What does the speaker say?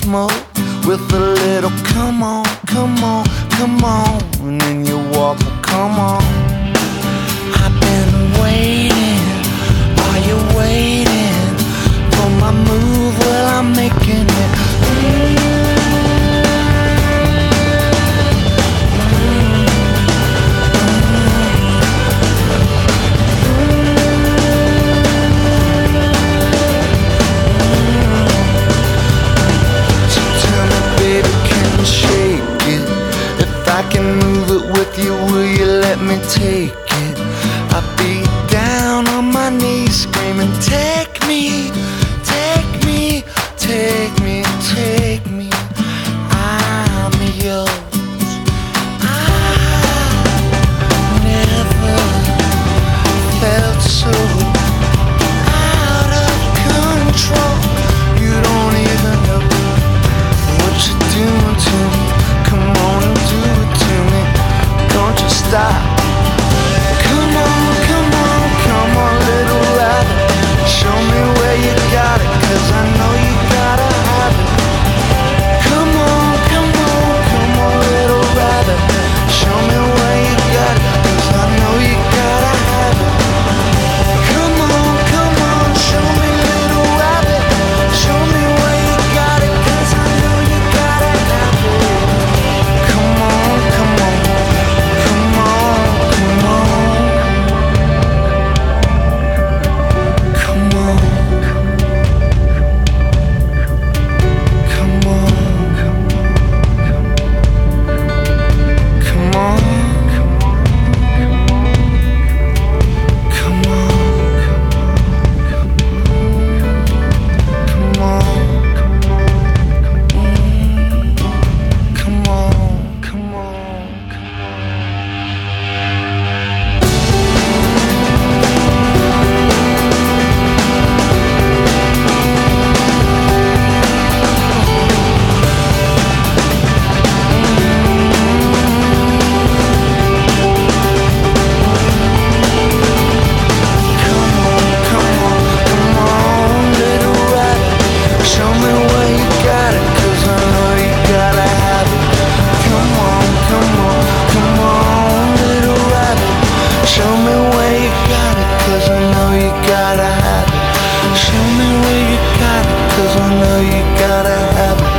smoke with a little come on, come on, come on, and then you walk, well, come on. I've been waiting, are you waiting for my move? Well, I'm making it. I can move it with you, will you let me take it? I'll be down on my knees screaming, take me, take me, take me, take me. I'm yours. I never felt so out of control. You don't even know what you're doing to me. Come on and do it to me. Don't you stop. Come on, come on, come on, little rabbit. Show me where you got it, 'cause I know you gotta have it. Come on, come on, come on, little rabbit. Show me where you got it, 'cause I know you gotta have it. Come on, come on, show me, little rabbit. Show me where you got it, 'cause I know you gotta have it. Come on, come on, come on, come on. Come on. Come on. Come on. Come on. Come on. Come on, come on. Show me where you got it, 'cause I know you gotta have it.